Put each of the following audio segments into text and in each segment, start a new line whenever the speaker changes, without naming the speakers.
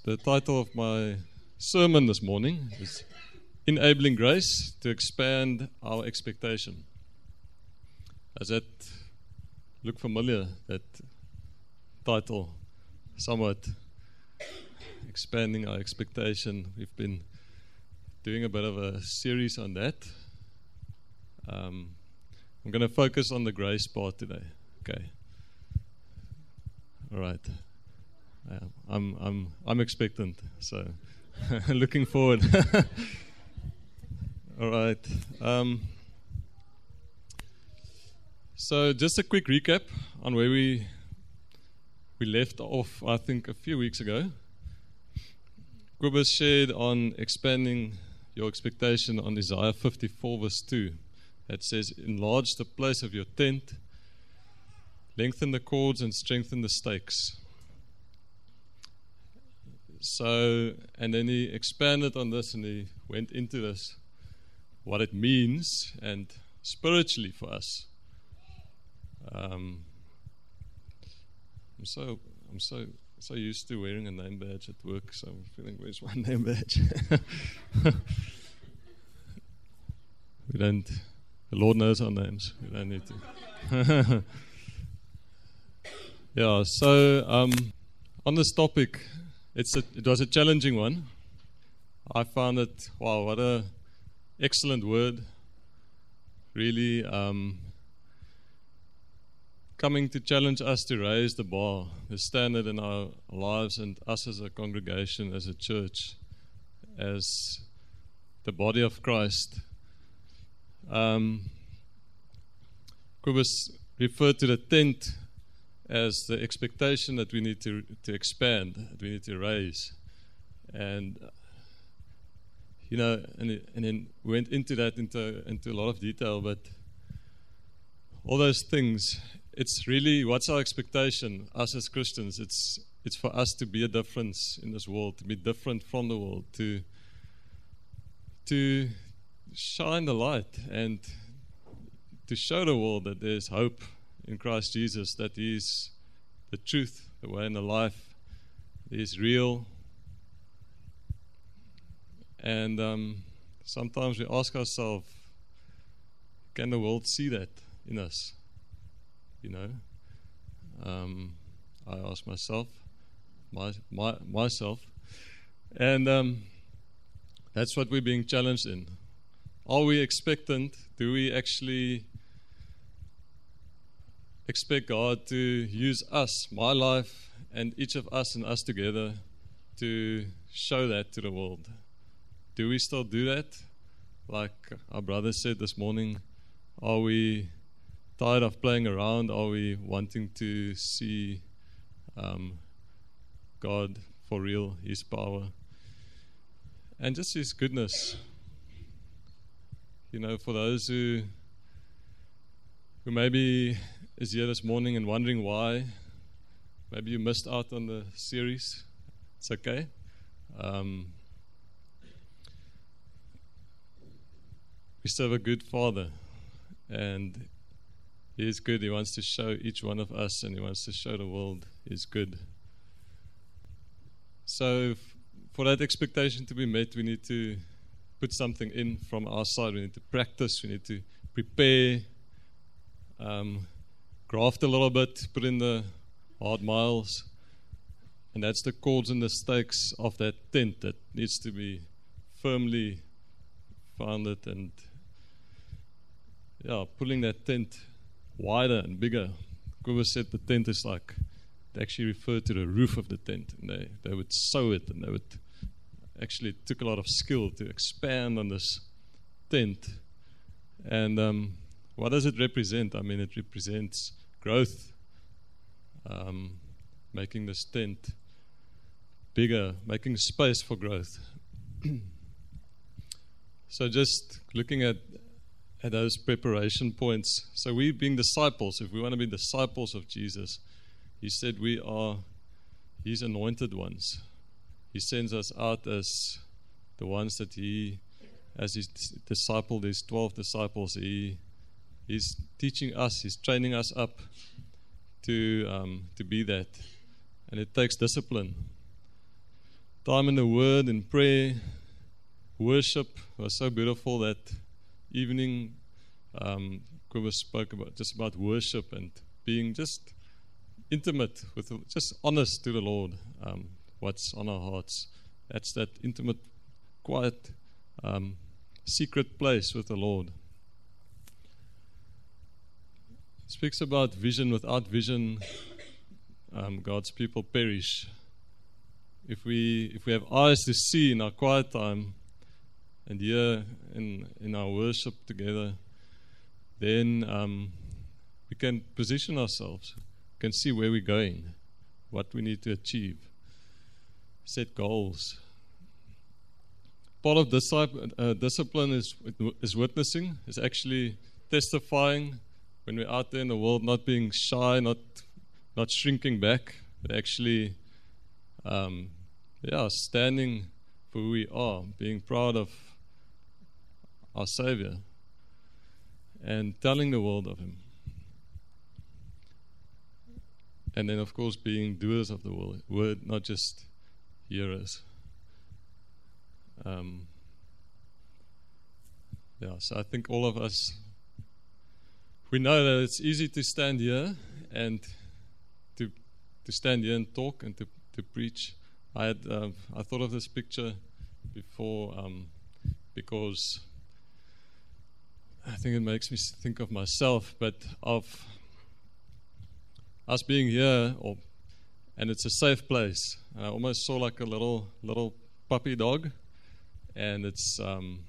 The title of my sermon this morning is Enabling Grace to Expand Our Expectation. Does that look familiar, that title? Somewhat. Expanding our expectation. We've been doing a bit of a series on that. I'm going to focus on the grace part today. Okay. All right. I'm expectant, so looking forward. All right. So just a quick recap on where we left off, I think, a few weeks ago. Kobus shared on expanding your expectation on Isaiah 54 verse 2. That says, enlarge the place of your tent, lengthen the cords and strengthen the stakes. So, and then he expanded on this and he went into this, what it means and spiritually for us. I'm so used to wearing a name badge at work, so I'm feeling, where's my name badge? The Lord knows our names. We don't need to. Yeah, so on this topic, it was a challenging one. I found it, wow, what a excellent word. Really coming to challenge us to raise the bar, the standard in our lives, and us as a congregation, as a church, as the body of Christ. Kobus referred to the tent as the expectation that we need to expand, that we need to raise. And, you know, and then went into that into a lot of detail, but all those things, it's really, what's our expectation, us as Christians? It's for us to be a difference in this world, to be different from the world, to shine the light and to show the world that there's hope in Christ Jesus, that He is the truth, the way and the life. He is real. And sometimes we ask ourselves, can the world see that in us? You know, I ask myself, myself, and that's what we're being challenged in. Are we expectant? Do we actually expect God to use us, my life, and each of us and us together to show that to the world? Do we still do that? Like our brother said this morning, are we tired of playing around? Are we wanting to see God for real, His power, and just His goodness? You know, for those who maybe is here this morning and wondering why, maybe you missed out on the series. It's okay. We serve a good Father, and He is good. He wants to show each one of us, and He wants to show the world He's good. So for that expectation to be met, we need to put something in from our side. We need to practice. We need to prepare, graft a little bit, put in the hard miles, and that's the cords and the stakes of that tent that needs to be firmly founded, and pulling that tent wider and bigger. Kobus said the tent is like, they actually referred to the roof of the tent, and they would sew it, and they would actually, it took a lot of skill to expand on this tent. And what does it represent? I mean, it represents growth, making this tent bigger, making space for growth. So just looking at those preparation points. So we being disciples, if we want to be disciples of Jesus, He said we are His anointed ones. He sends us out as the ones that He, as His disciple, His 12 disciples, He's teaching us, He's training us up to be that. And it takes discipline. time in the Word, in prayer, worship was so beautiful that evening. Kobus spoke about worship and being just intimate with, just honest to the Lord. What's on our hearts? That's that intimate, quiet, secret place with the Lord. It speaks about vision. Without vision, God's people perish. If we have eyes to see in our quiet time and hear in our worship together, then we can position ourselves, can see where we're going, what we need to achieve, set goals. Part of discipline is witnessing, is actually testifying when we're out there in the world, not being shy, not shrinking back, but actually standing for who we are, being proud of our Savior, and telling the world of Him. And then, of course, being doers of the word, not just hearers. So I think all of us, we know that it's easy to stand here and to stand here and talk and to preach. I thought of this picture before because I think it makes me think of myself, but of us being here, and it's a safe place. I almost saw like a little puppy dog, and it's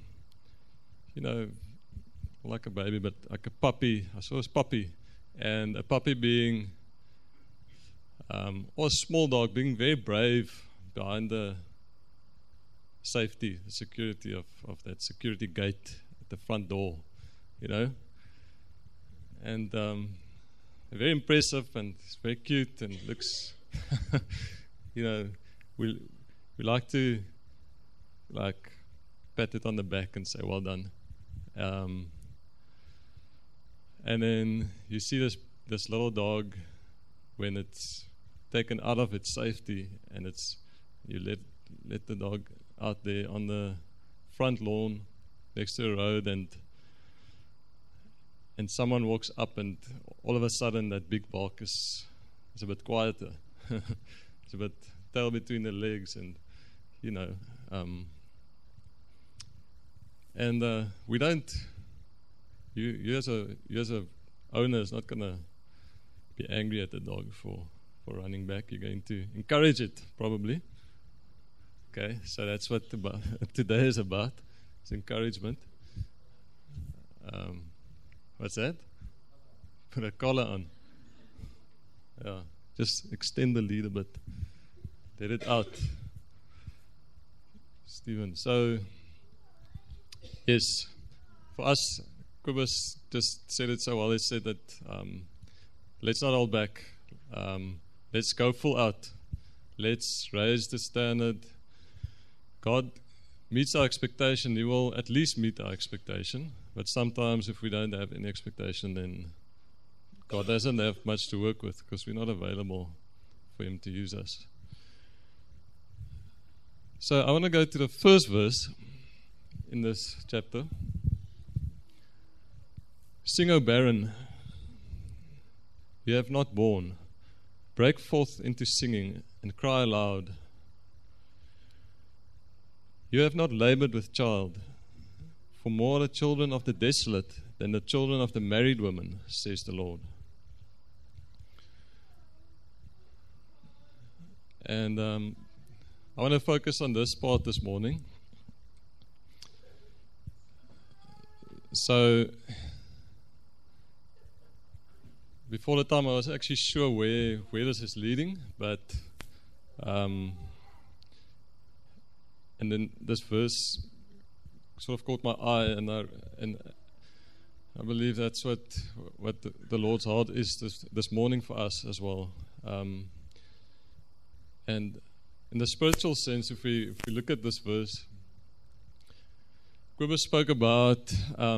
like a baby, but like a puppy. I saw this puppy, and a puppy being, or a small dog being very brave behind the safety, the security of that security gate at the front door, and very impressive, and it's very cute and looks, we like to pat it on the back and say, well done. And then you see this little dog when it's taken out of its safety, and you let the dog out there on the front lawn next to the road, and someone walks up, and all of a sudden that big bark is a bit quieter. It's a bit tail between the legs, and we don't. You as a owner is not gonna be angry at the dog for running back. You're going to encourage it, probably. Okay, so that's what today is about. It's encouragement. What's that? Put a collar on. Yeah, just extend the lead a bit. Let it out. Stephen. So, yes, for us, Kobus just said it so well. He said that let's not hold back. Let's go full out. Let's raise the standard. God meets our expectation. He will at least meet our expectation. But sometimes if we don't have any expectation, then God doesn't have much to work with because we're not available for Him to use us. So I want to go to the first verse in this chapter. Sing, O barren, you have not borne. Break forth into singing and cry aloud. You have not labored with child, for more are the children of the desolate than the children of the married woman, says the Lord. And I want to focus on this part this morning. So, before the time I was actually sure where this is leading, but and then this verse sort of caught my eye, and I believe that's what the Lord's heart is this morning for us as well. And in the spiritual sense, if we look at this verse, Kobus spoke about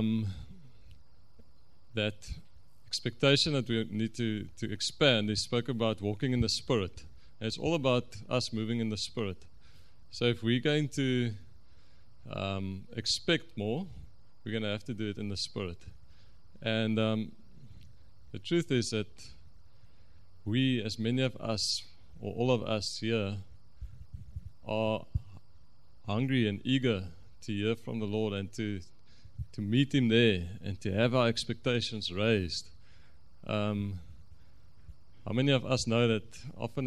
that expectation that we need to expand. He spoke about walking in the Spirit. And it's all about us moving in the Spirit. So if we're going to expect more, we're going to have to do it in the Spirit. And the truth is that we, as many of us, or all of us here, are hungry and eager to hear from the Lord and to meet Him there and to have our expectations raised. How many of us know that often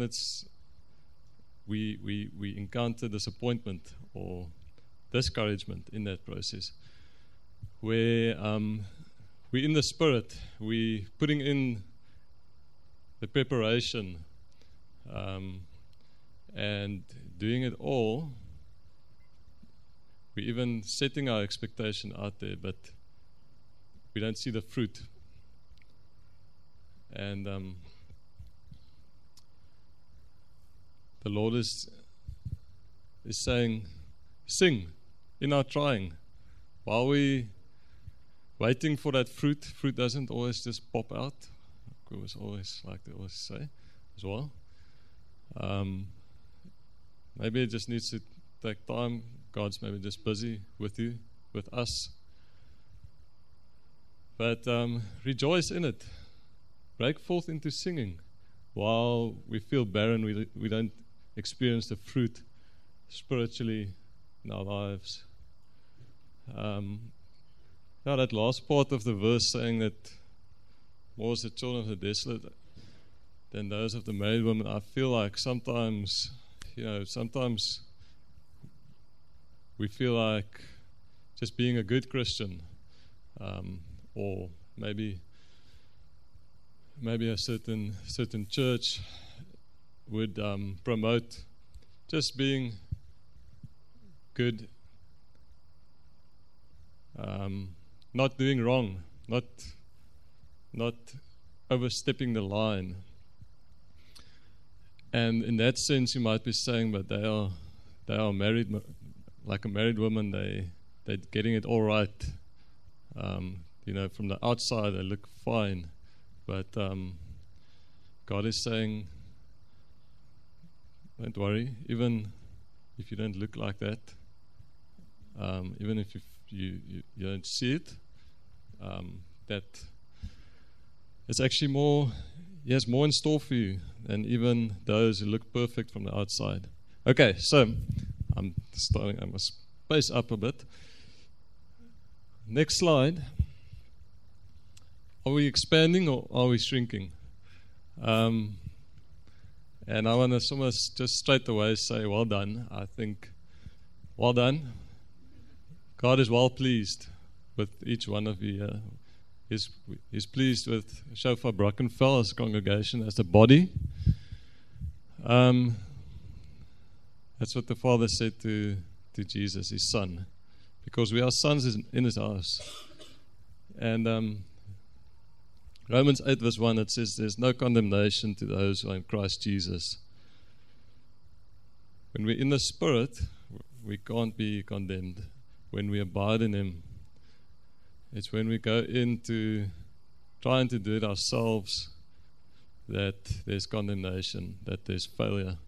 we encounter disappointment or discouragement in that process, where we're in the Spirit, we're putting in the preparation and doing it all. We're even setting our expectation out there, but we don't see the fruit. And the Lord is saying, sing in our trying. While we waiting for that fruit doesn't always just pop out. It was always, like they always say, as well. Maybe it just needs to take time. God's maybe just busy with you, with us. But rejoice in it. Break forth into singing. While we feel barren, we don't experience the fruit spiritually in our lives. That last part of the verse saying that more is the children of the desolate than those of the married women. I feel like sometimes we feel like just being a good Christian, or maybe a certain church would promote just being good, not doing wrong, not overstepping the line. And in that sense, you might be saying, but they are married, like a married woman. They're getting it all right. From the outside, they look fine, but God is saying, don't worry. Even if you don't look like that, even if you don't see it, that it's actually more. He has more in store for you than even those who look perfect from the outside. Okay, so I must space up a bit. Next slide. Are we expanding or are we shrinking? And I want to almost just straight away say, well done. I think, well done. God is well pleased with each one of you. He's pleased with Shofar Brackenfell as a congregation, as a body. That's what the Father said to Jesus, His Son, because we are sons in His house. And Romans 8 verse 1, it says, there's no condemnation to those who are in Christ Jesus. When we're in the Spirit, we can't be condemned. When we abide in Him, it's when we go into trying to do it ourselves that there's condemnation, that there's failure.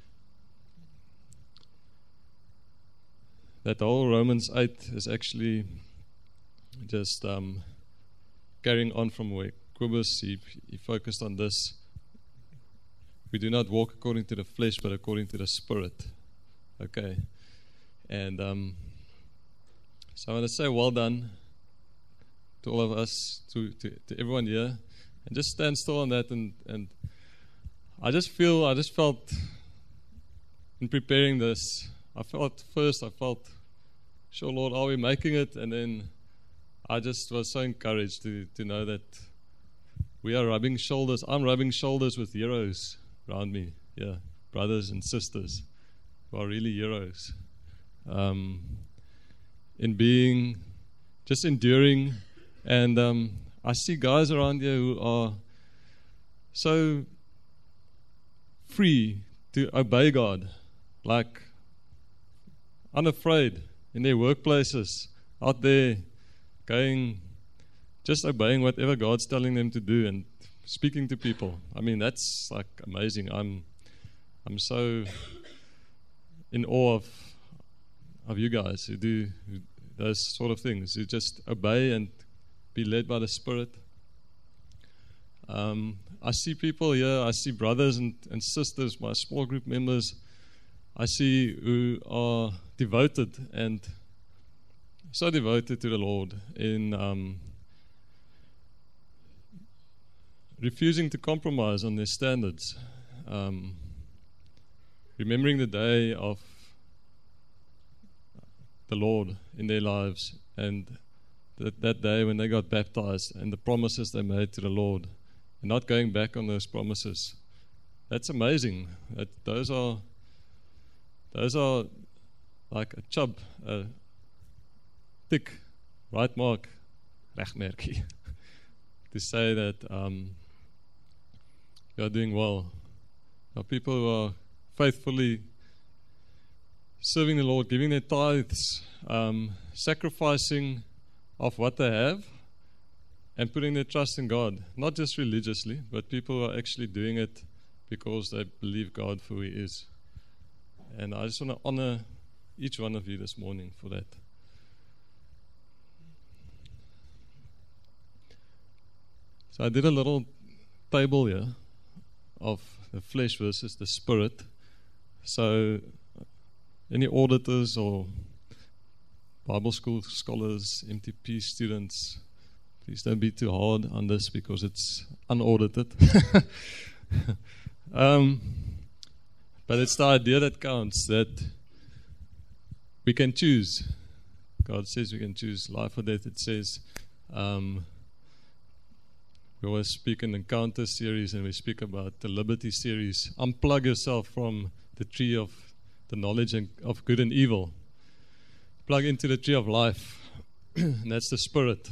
That whole Romans 8 is actually just carrying on from where Quibus, he focused on this. We do not walk according to the flesh, but according to the Spirit. Okay. And so I want to say well done to all of us, to everyone here, and just stand still on that. And I just felt in preparing this, I felt, sure, Lord, are we making it? And then I just was so encouraged to know that we are rubbing shoulders. I'm rubbing shoulders with heroes around me, brothers and sisters who are really heroes. In being, just enduring. And I see guys around here who are so free to obey God, like unafraid in their workplaces, out there going, just obeying whatever God's telling them to do and speaking to people. I mean, that's like amazing. I'm so in awe of you guys who do those sort of things, who just obey and be led by the Spirit. I see people here, I see brothers and sisters, my small group members, I see who are devoted and so devoted to the Lord in refusing to compromise on their standards, remembering the day of the Lord in their lives and that day when they got baptized and the promises they made to the Lord, and not going back on those promises. That's amazing. Those are like a chub, a tick, right mark, regmerkie, to say that you are doing well. Now, people who are faithfully serving the Lord, giving their tithes, sacrificing of what they have, and putting their trust in God, not just religiously, but people who are actually doing it because they believe God for who He is. And I just want to honor each one of you this morning for that. So I did a little table here of the flesh versus the spirit. So any auditors or Bible school scholars, MTP students, please don't be too hard on this because it's unaudited. But it's the idea that counts, that we can choose. God says we can choose life or death. It says, we always speak in the Encounter series and we speak about the Liberty series. Unplug yourself from the tree of the knowledge of good and evil. Plug into the tree of life, and that's the Spirit.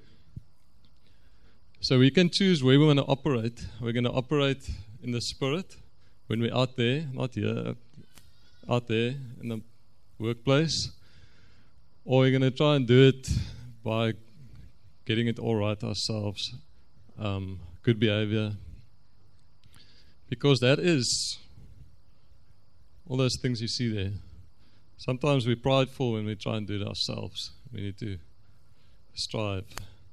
So we can choose where we want to operate. We're going to operate in the Spirit when we're out there, not here, out there in the workplace. Or we're going to try and do it by getting it all right ourselves. Good behavior. Because that is all those things you see there. Sometimes we're prideful when we try and do it ourselves. We need to strive.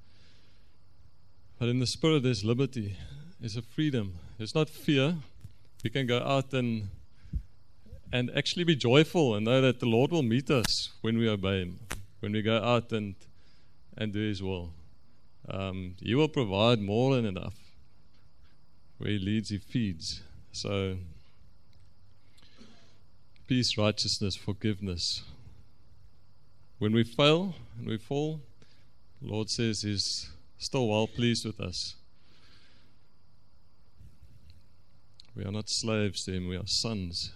But in the Spirit, there's liberty. There's a freedom. There's not fear. We can go out and actually be joyful and know that the Lord will meet us when we obey Him, when we go out and do His will. He will provide more than enough. Where He leads, He feeds. So, peace, righteousness, forgiveness. When we fail and we fall, the Lord says He's still well pleased with us. We are not slaves to Him, we are sons.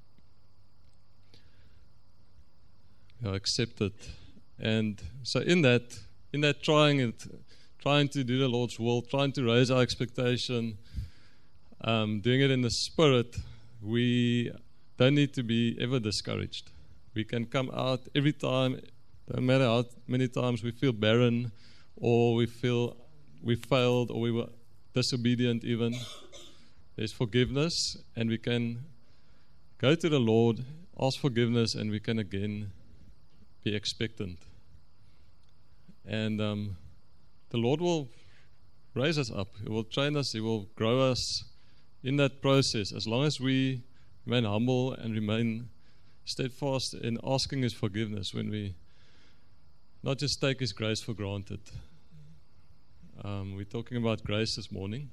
We are accepted. And so in that trying to do the Lord's will, trying to raise our expectation, doing it in the Spirit, we don't need to be ever discouraged. We can come out every time, no matter how many times we feel barren, or we feel we failed, or we were disobedient even. There's forgiveness, and we can go to the Lord, ask forgiveness, and we can again be expectant. And the Lord will raise us up. He will train us. He will grow us in that process, as long as we remain humble and remain steadfast in asking His forgiveness, when we not just take His grace for granted. We're talking about grace this morning.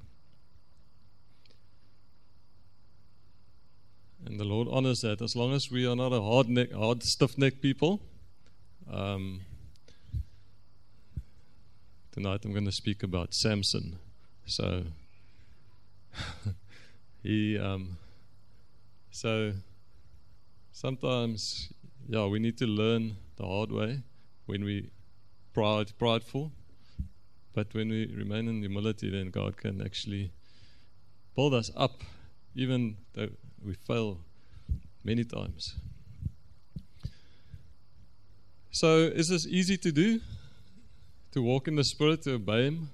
And the Lord honors that, as long as we are not a hard, stiff-necked people. Tonight I'm going to speak about Samson. So, so sometimes, we need to learn the hard way when we prideful. But when we remain in humility, then God can actually build us up, even though we fail many times. So, is this easy to do? To walk in the Spirit, to obey Him?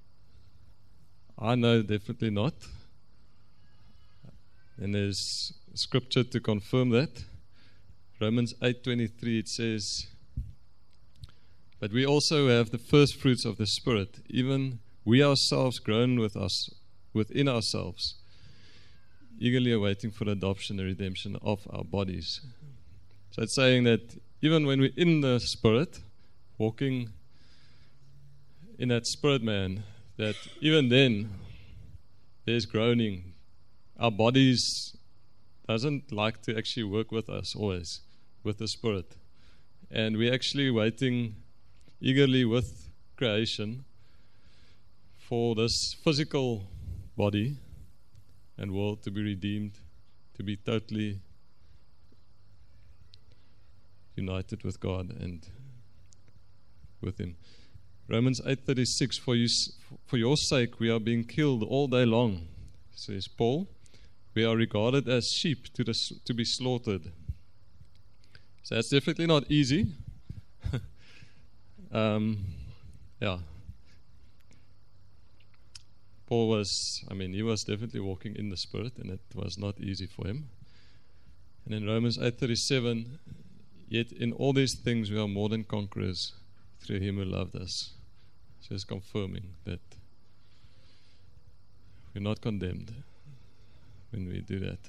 I know definitely not. And there's scripture to confirm that. Romans 8:23, it says, "But we also have the first fruits of the Spirit, even we ourselves grown within ourselves, eagerly awaiting for adoption and redemption of our bodies." So it's saying that even when we're in the Spirit, walking in that Spirit man, that even then there's groaning. Our bodies doesn't like to actually work with us always, with the Spirit. And we're actually waiting eagerly with creation for this physical body and world to be redeemed, to be totally united with God and with Him. Romans 8:36, for your sake we are being killed all day long, says Paul. We are regarded as sheep to be slaughtered. So that's definitely not easy. Yeah. Paul was definitely walking in the Spirit, and it was not easy for him. And in Romans 8:37, yet in all these things we are more than conquerors through Him who loved us. So it's confirming that we're not condemned when we do that.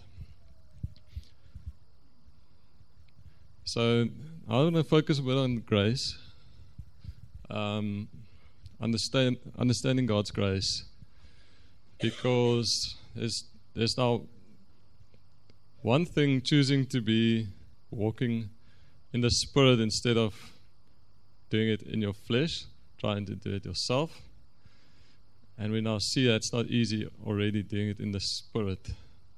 So I want to focus a bit on grace, understanding God's grace, because there's now one thing choosing to be walking in the Spirit instead of doing it in your flesh, trying to do it yourself. And we now see that it's not easy already doing it in the Spirit.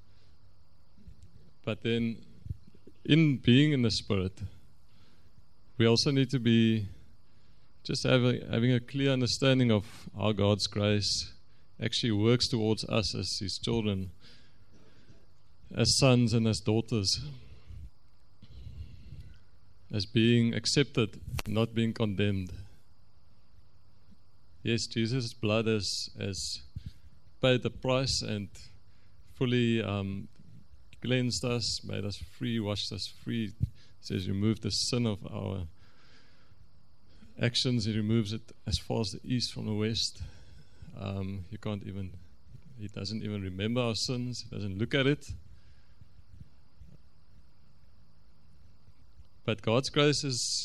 But then, in being in the Spirit, we also need to be just having a clear understanding of how God's grace actually works towards us as His children, as sons and as daughters, as being accepted, not being condemned. Yes, Jesus' blood has paid the price and fully cleansed us, made us free, washed us free. It says removed the sin of our actions. He removes it as far as the east from the west. He doesn't even remember our sins. He doesn't look at it. But God's grace is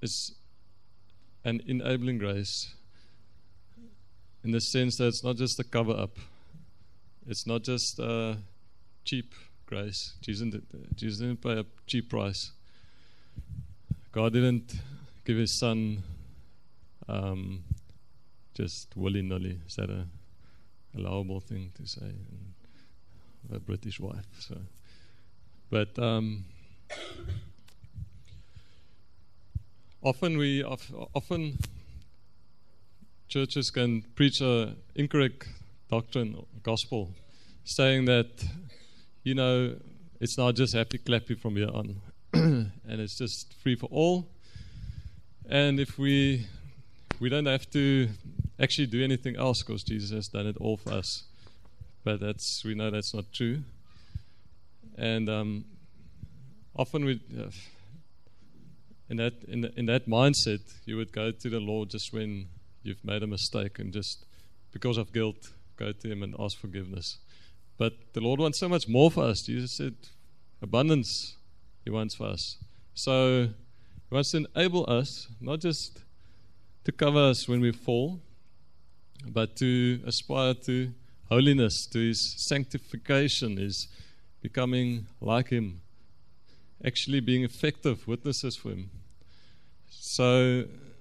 an enabling grace, in the sense that it's not just a cover-up. It's not just a cheap grace. Jesus didn't pay a cheap price. God didn't give His Son just willy-nilly. Is that a allowable thing to say? A British wife. So, but often churches can preach an incorrect doctrine or gospel, saying that, it's not just happy clappy from here on, and it's just free for all. And if we don't have to actually do anything else because Jesus has done it all for us. But we know that's not true. And often in that mindset, you would go to the Lord just when you've made a mistake, and just because of guilt, go to Him and ask forgiveness. But the Lord wants so much more for us. Jesus said abundance He wants for us. So He wants to enable us, not just to cover us when we fall, but to aspire to holiness, to His sanctification, His becoming like Him, actually being effective witnesses for Him. So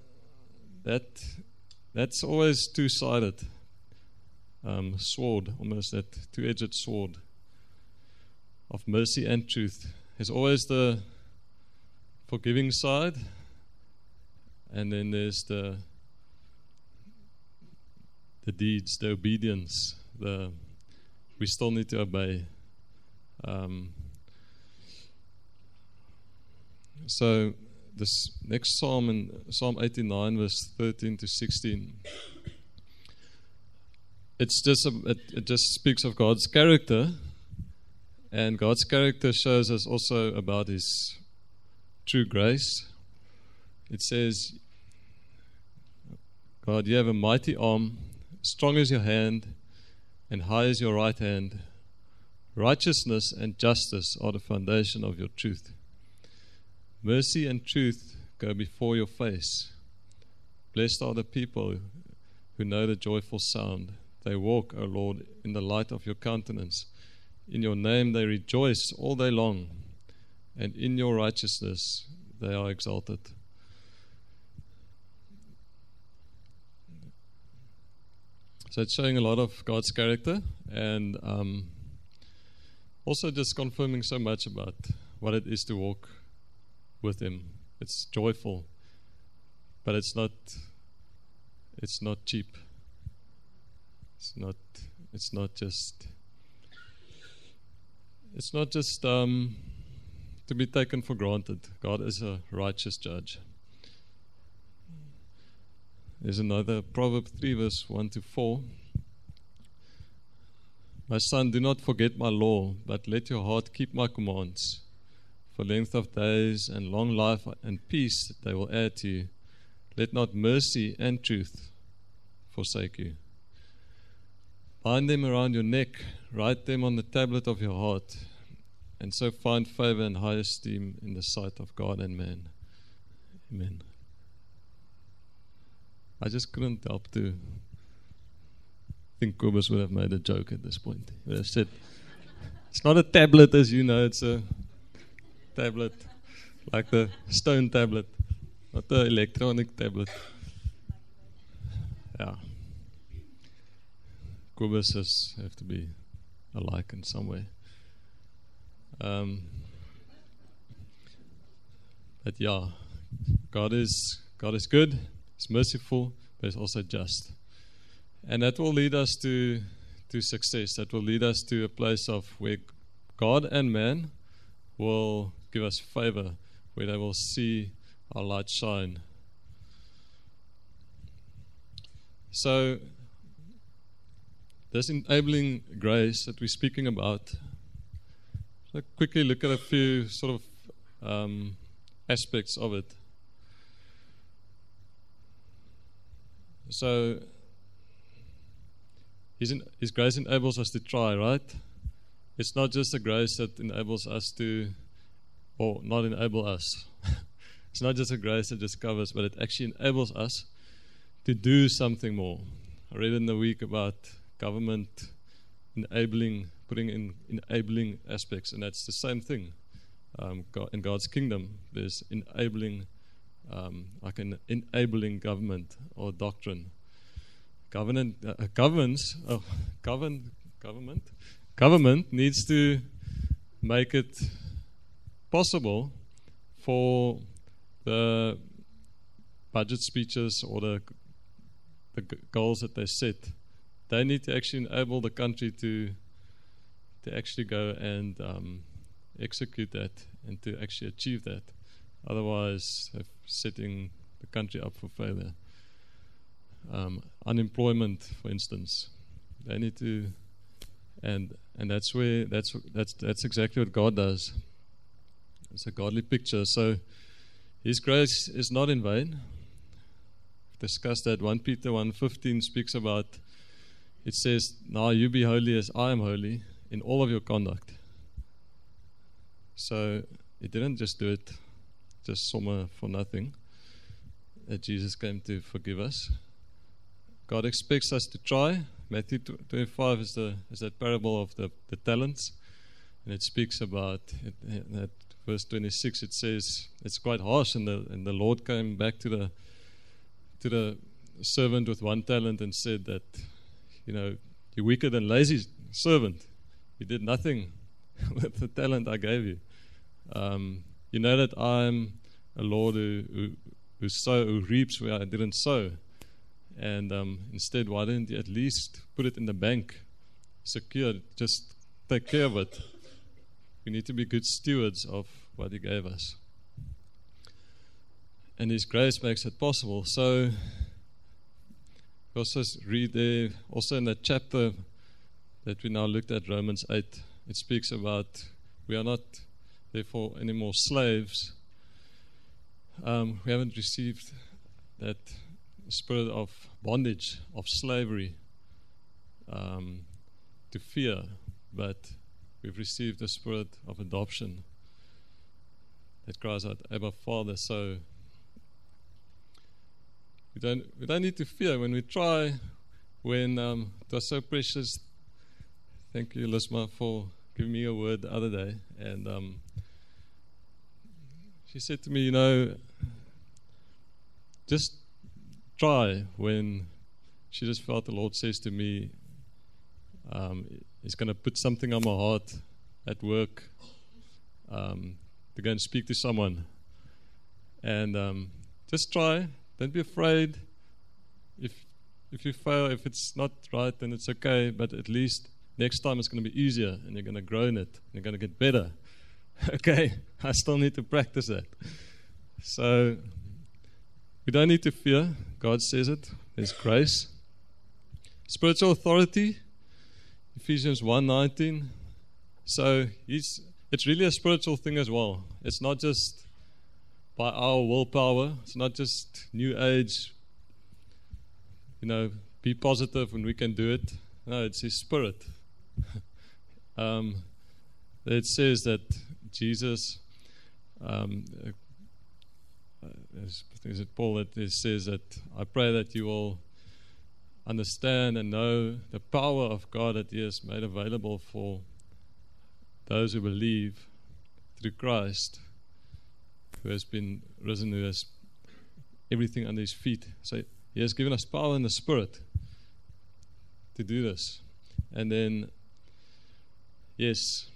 that's always two-sided sword, almost that two-edged sword of mercy and truth. There's always the forgiving side, and then there's the deeds, the obedience. We still need to obey. So this next psalm, in Psalm 89, verse 13 to 16, it just speaks of God's character, And God's character shows us also about His true grace. It says, God, you have a mighty arm, strong as your hand, and high as your right hand. Righteousness and justice are the foundation of your truth. Mercy and truth go before your face. Blessed are the people who know the joyful sound. They walk, O Lord, in the light of your countenance. In your name they rejoice all day long, and in your righteousness they are exalted. So it's showing a lot of God's character, and also just confirming so much about what it is to walk with Him. It's joyful, but it's not cheap. It's not just to be taken for granted. God is a righteous judge. There's another Proverbs 3 verse 1-4. My son, do not forget my law, but let your heart keep my commands. For length of days and long life and peace they will add to you. Let not mercy and truth forsake you. Bind them around your neck, write them on the tablet of your heart, and so find favor and high esteem in the sight of God and man. Amen. I just couldn't help to think Kobus would have made a joke at this point. He would have said, it's not a tablet as you know, it's a tablet, like the stone tablet, not the electronic tablet. Yeah. Kobuses have to be alike in some way. But yeah, God is good. He's merciful, but He's also just. And that will lead us to success. That will lead us to a place of where God and man will give us favor, where they will see our light shine. So, this enabling grace that we're speaking about, so quickly look at a few sort of aspects of it. So, His grace enables us to try, right? It's not just a grace that enables us to, or not enable us. It's not just a grace that just covers, but it actually enables us to do something more. I read in the week about government putting in enabling aspects, and that's the same thing. In God's kingdom, there's enabling, like an enabling government or doctrine. Government needs to make it possible for the budget speeches or the goals that they set. They need to actually enable the country to actually go and execute that and to actually achieve that. Otherwise, they're setting the country up for failure. Unemployment, for instance, they need to, and that's exactly what God does. It's a godly picture. So His grace is not in vain. We've discussed that. 1 Peter 1:15 speaks about. It says, "Now you be holy as I am holy in all of your conduct." So He didn't just do it just somewhere for nothing. That Jesus came to forgive us. God expects us to try. Matthew 25 is that parable of the talents, and it speaks about at verse 26. It says it's quite harsh, and the Lord came back to the servant with 1 talent and said that, you wicked and lazy servant, you did nothing with the talent I gave you. You know that I'm a Lord who reaps where I didn't sow. And instead, why didn't you at least put it in the bank, secured, just take care of it? We need to be good stewards of what He gave us. And His grace makes it possible. So, we also read there, also in that chapter that we now looked at, Romans 8, it speaks about we are not therefore any more slaves. We haven't received that spirit of bondage, of slavery, to fear, but we've received the spirit of adoption that cries out, Abba, Father. So we don't need to fear when we try. When it was so precious. Thank you, Lisma, for giving me a word the other day. And she said to me, just try when she just felt the Lord says to me, He's going to put something on my heart at work to go and speak to someone. And just try. Don't be afraid. If you fail, if it's not right, then it's okay. But at least next time it's going to be easier, and you're going to grow in it. And you're going to get better. Okay, I still need to practice that. So we don't need to fear. God says it. There's grace. Spiritual authority, Ephesians 1:19. So it's really a spiritual thing as well. It's not just by our willpower. It's not just New Age, be positive when we can do it. No, it's His Spirit. It says that Jesus, is it Paul that it says that I pray that you will understand and know the power of God that He has made available for those who believe through Christ, who has been risen, who has everything under His feet. So He has given us power in the Spirit to do this. And then, yes,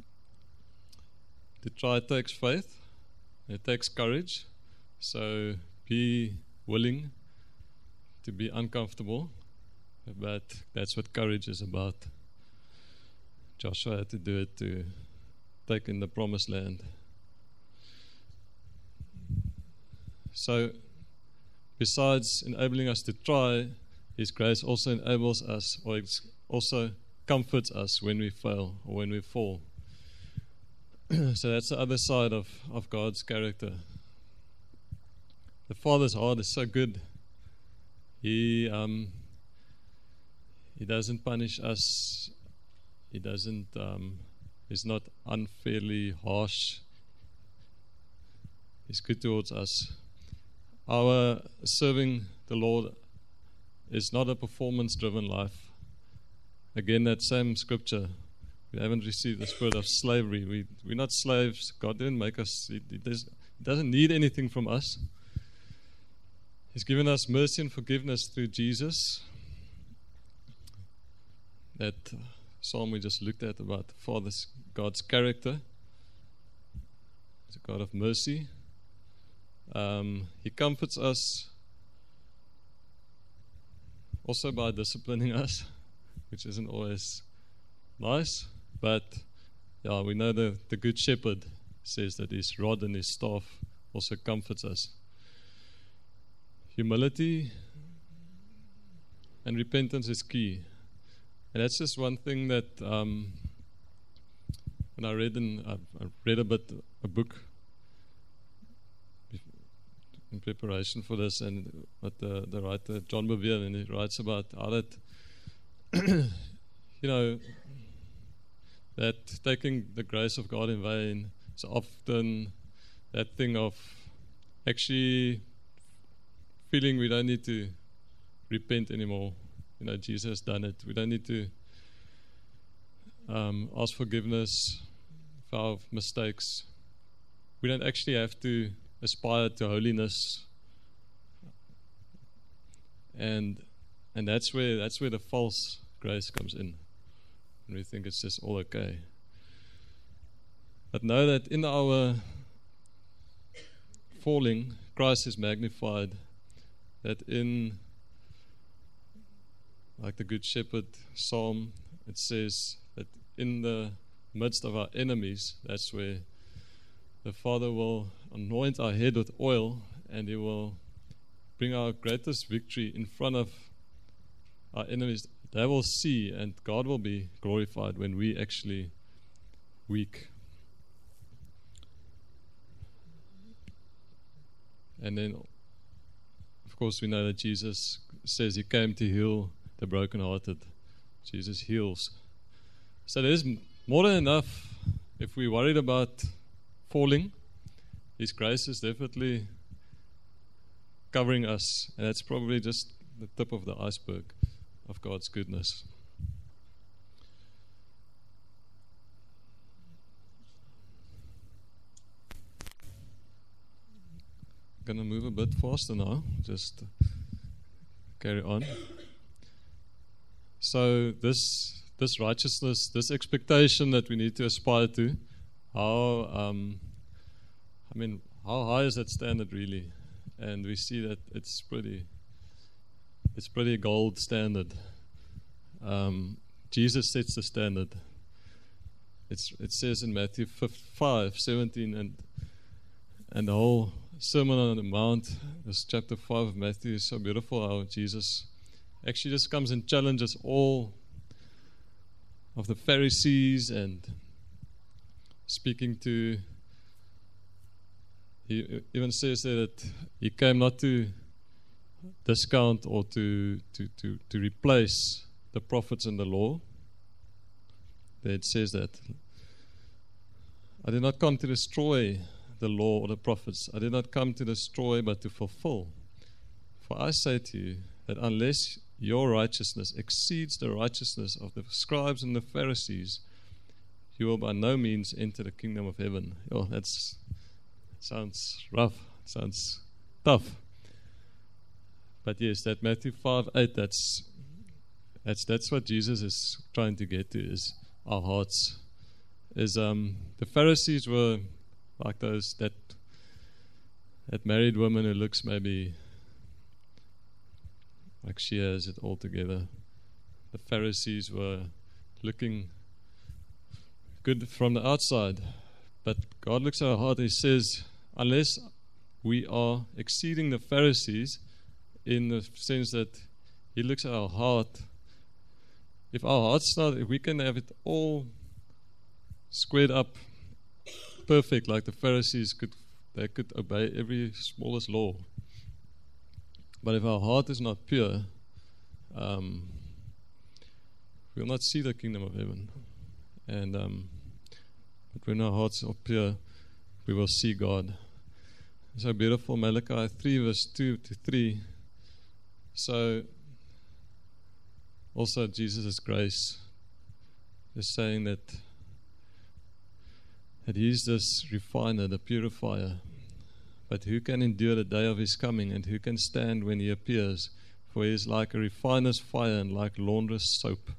to try takes faith. It takes courage. So be willing to be uncomfortable. But that's what courage is about. Joshua had to do it to take in the promised land. So, besides enabling us to try, His grace also enables us, or it also comforts us when we fail or when we fall. So that's the other side of God's character. The Father's heart is so good. He doesn't punish us. He doesn't. He's not unfairly harsh. He's good towards us. Our serving the Lord is not a performance-driven life. Again, that same scripture. We haven't received the spirit of slavery. We're not slaves. God didn't make us. He doesn't need anything from us. He's given us mercy and forgiveness through Jesus. That psalm we just looked at about God's character. He's a God of mercy. He comforts us also by disciplining us, which isn't always nice, but we know the Good Shepherd says that His rod and His staff also comforts us. Humility and repentance is key. And that's just one thing that when I read a book in preparation for this, and what the writer John Bevere, and he writes about how that that taking the grace of God in vain is often that thing of actually feeling we don't need to repent anymore. Jesus has done it. We don't need to ask forgiveness for our mistakes. We don't actually have to aspire to holiness. And that's where the false grace comes in. And we think it's just all okay. But know that in our falling, Christ is magnified. That in, like the Good Shepherd Psalm, it says that in the midst of our enemies, that's where the Father will anoint our head with oil, and He will bring our greatest victory in front of our enemies. They will see, and God will be glorified when we actually weak. And then, of course, we know that Jesus says He came to heal the brokenhearted. Jesus heals. So there's more than enough if we're worried about falling. His grace is definitely covering us, and that's probably just the tip of the iceberg of God's goodness. I'm going to move a bit faster now, just carry on. So this righteousness, this expectation that we need to aspire to, how high is that standard really? And we see that it's pretty gold standard. Jesus sets the standard. It says in Matthew 5:17, and the whole Sermon on the Mount, this chapter 5 of Matthew, is so beautiful how Jesus actually just comes and challenges all of the Pharisees, and speaking to, he even says there that He came not to discount or to replace the prophets and the law. There it says that I did not come to destroy the law or the prophets. I did not come to destroy, but to fulfill. For I say to you that unless your righteousness exceeds the righteousness of the scribes and the Pharisees, you will by no means enter the kingdom of heaven. Oh, that sounds rough. Sounds tough. But yes, that Matthew 5:8, that's what Jesus is trying to get to, is our hearts. The Pharisees were like that married woman who looks maybe like she has it all together. The Pharisees were looking good from the outside, but God looks at our heart and He says, unless we are exceeding the Pharisees, in the sense that He looks at our heart, if we can have it all squared up perfect, like the Pharisees could obey every smallest law. But if our heart is not pure, we will not see the kingdom of heaven. And but when our hearts are pure, we will see God. So beautiful, Malachi 3:2-3. So also Jesus' grace is saying that He's this refiner, the purifier. But who can endure the day of His coming, and who can stand when He appears? For He is like a refiner's fire and like launderer's soap.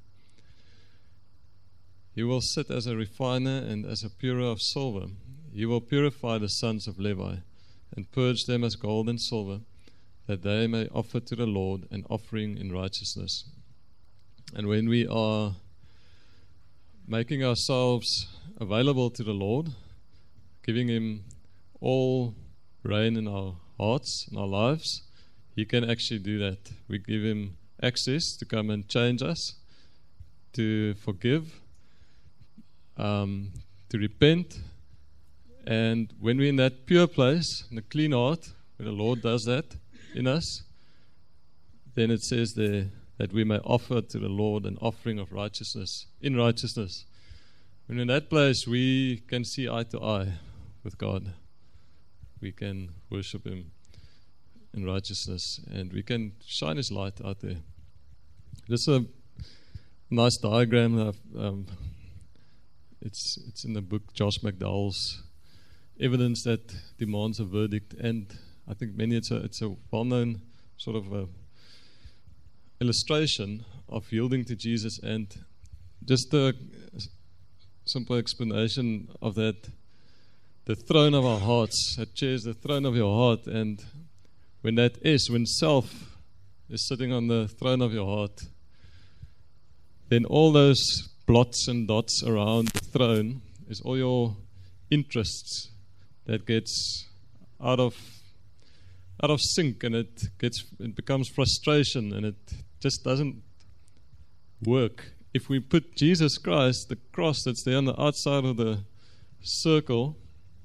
He will sit as a refiner and as a purer of silver. He will purify the sons of Levi and purge them as gold and silver, that they may offer to the Lord an offering in righteousness. And when we are making ourselves available to the Lord, giving Him all reign in our hearts, in our lives, He can actually do that. We give Him access to come and change us, to forgive, to repent. And when we're in that pure place, in a clean heart, when the Lord does that in us, then it says there that we may offer to the Lord an offering of righteousness, in righteousness. When in that place we can see eye to eye with God, we can worship Him in righteousness, and we can shine His light out there. This is a nice diagram. It's in the book, Josh McDowell's Evidence That Demands a Verdict, and I think it's a well-known sort of a illustration of yielding to Jesus, and just a simple explanation of that. The throne of our hearts, that chair is the throne of your heart, and when self is sitting on the throne of your heart, then all those blots and dots around the throne is all your interests that gets out of sync, and it becomes frustration, and it just doesn't work if we put Jesus Christ, the cross that's there on the outside of the circle,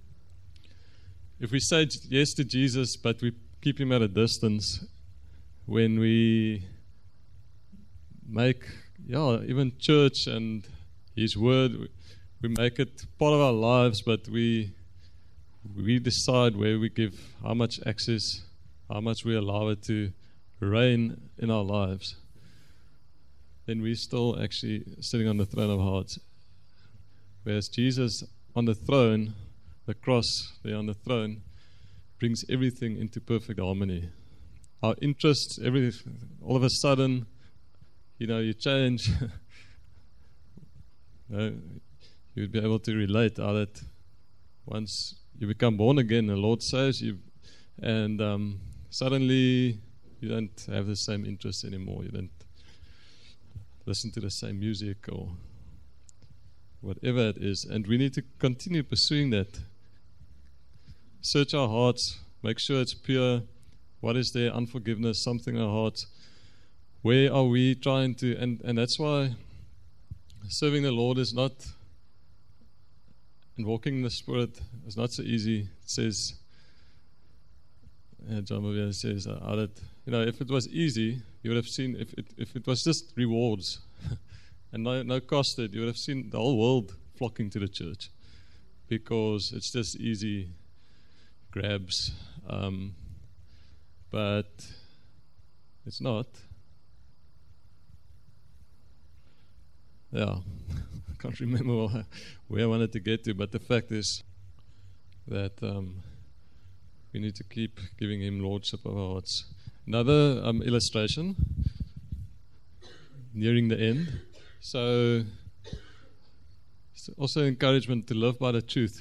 if we say yes to Jesus, but we keep him at a distance, when we make, even church and his word, we make it part of our lives, but we decide where we give, how much access, how much we allow it to reign in our lives, then we're still actually sitting on the throne of hearts. Whereas Jesus on the throne, the cross there on the throne, brings everything into perfect harmony. Our interests, all of a sudden, you change. You'd be able to relate how that once you become born again, the Lord saves you, and suddenly you don't have the same interest anymore. You don't listen to the same music or whatever it is. And we need to continue pursuing that. Search our hearts, make sure it's pure. What is there? Unforgiveness, something in our hearts. Where are we trying to, and that's why serving the Lord is not, and walking in the Spirit is not so easy. It says, John Bevere says, if it was easy, you would have seen, if it was just rewards and no cost, you would have seen the whole world flocking to the church, because it's just easy grabs. But it's not. I can't remember where I wanted to get to, but the fact is that we need to keep giving him lordship of our hearts. Another illustration, nearing the end. So, it's also encouragement to live by the truth.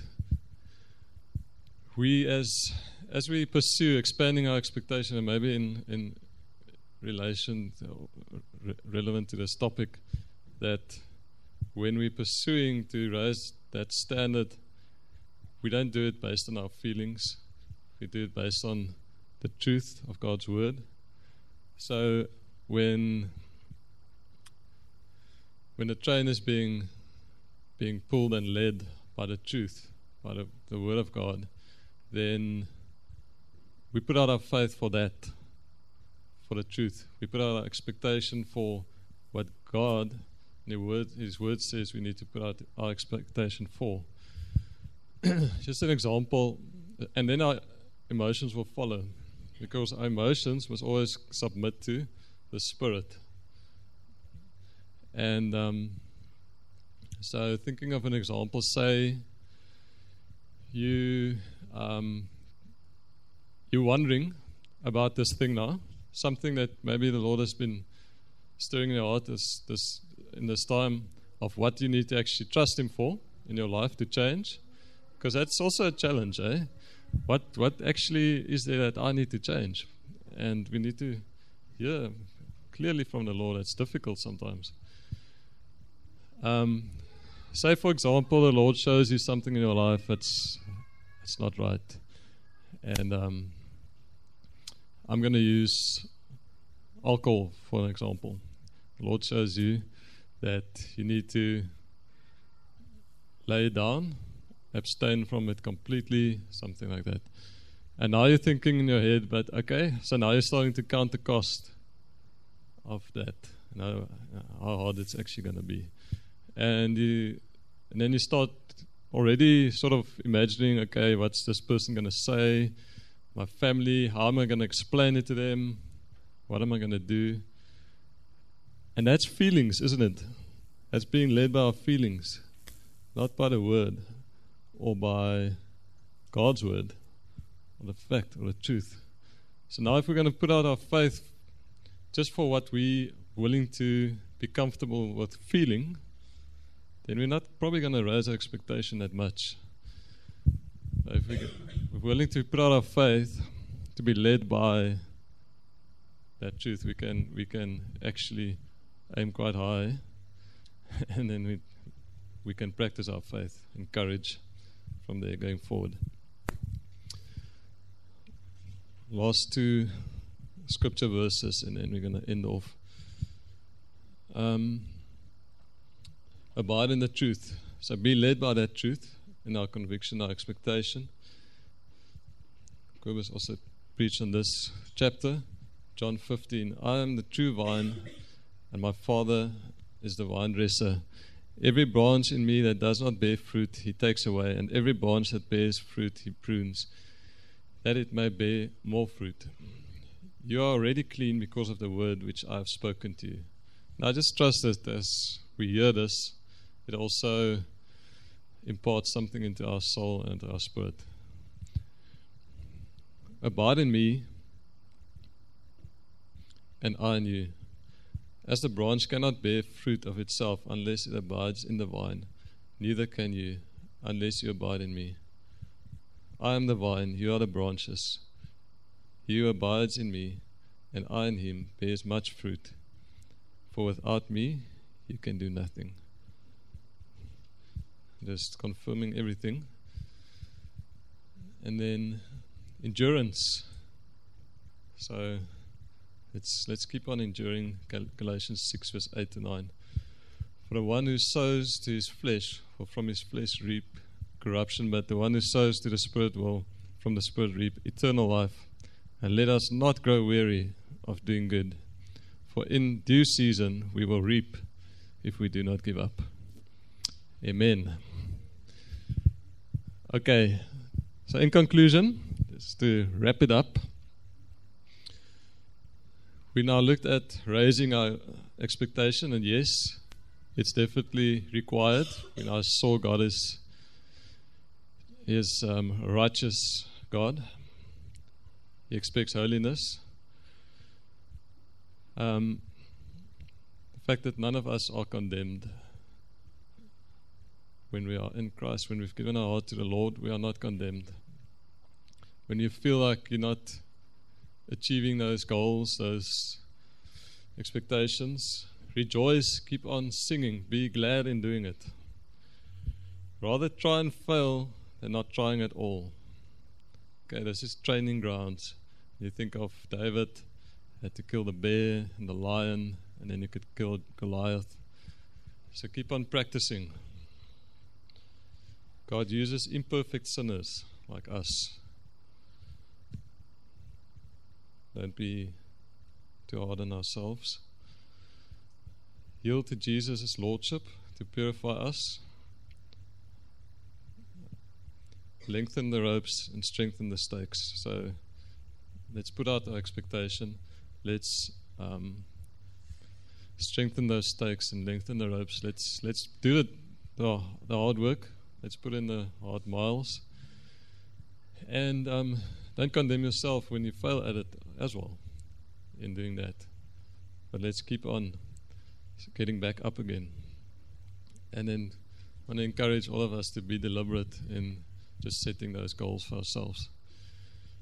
We, as we pursue expanding our expectation, and maybe in relation relevant to this topic, that when we're pursuing to raise that standard, we don't do it based on our feelings. We do it based on the truth of God's word. So when the train is being pulled and led by the truth, by the word of God, then we put out our faith for that, for the truth. We put out our expectation for what God, his word says we need to put out our expectation for. Just an example, and then our emotions will follow, because our emotions must always submit to the Spirit. And so thinking of an example, say you're wondering about this thing now, something that maybe the Lord has been stirring in your heart in this time of what you need to actually trust Him for in your life to change, because that's also a challenge, eh? What actually is there that I need to change? And we need to hear clearly from the Lord. It's difficult sometimes. Say, for example, the Lord shows you something in your life that's not right. And I'm going to use alcohol for an example. The Lord shows you that you need to lay it down, abstain from it completely, something like that. And now you're thinking in your head, but okay, so now you're starting to count the cost of that, how hard it's actually going to be. And then you start already sort of imagining, okay, what's this person going to say? My family, how am I going to explain it to them? What am I going to do? And that's feelings, isn't it? That's being led by our feelings, not by the word or by God's word or the fact or the truth. So now if we're going to put out our faith just for what we're willing to be comfortable with feeling, then we're not probably going to raise our expectation that much. If we're willing to put out our faith to be led by that truth, we can actually aim quite high, and then we can practice our faith and courage from there going forward. Last two scripture verses, and then we're going to end off. abide in the truth. So be led by that truth in our conviction, our expectation. Kobus also preached on this chapter, John 15. I am the true vine, and my Father is the vine dresser. Every branch in me that does not bear fruit, he takes away, and every branch that bears fruit, he prunes, that it may bear more fruit. You are already clean because of the word which I have spoken to you. Now I just trust that as we hear this, it also imparts something into our soul and our spirit. Abide in me, and I in you. As the branch cannot bear fruit of itself unless it abides in the vine, neither can you unless you abide in me. I am the vine, you are the branches. He who abides in me, and I in him, bears much fruit. For without me, you can do nothing. Just confirming everything. And then endurance. So let's keep on enduring. Galatians 6 verse 8 to 9. For the one who sows to his flesh will from his flesh reap corruption, but the one who sows to the Spirit will from the Spirit reap eternal life. And let us not grow weary of doing good, for in due season we will reap if we do not give up. Amen. Okay, so in conclusion, just to wrap it up, we now looked at raising our expectation, and yes, it's definitely required. We now saw God is a righteous God. He expects holiness. The fact that none of us are condemned when we are in Christ, when we've given our heart to the Lord, we are not condemned. When you feel like you're not achieving those goals, those expectations, rejoice, keep on singing, be glad in doing it. Rather try and fail than not trying at all. Okay, this is training grounds. You think of David, had to kill the bear and the lion, and then you could kill Goliath. So keep on practicing. God uses imperfect sinners like us. Don't be too hard on ourselves. Yield to Jesus' Lordship to purify us. Lengthen the ropes and strengthen the stakes. So let's put out our expectation. Let's strengthen those stakes and lengthen the ropes. Let's do the hard work. Let's put in the hard miles. And don't condemn yourself when you fail at it as well in doing that. But let's keep on getting back up again. And then I want to encourage all of us to be deliberate in just setting those goals for ourselves.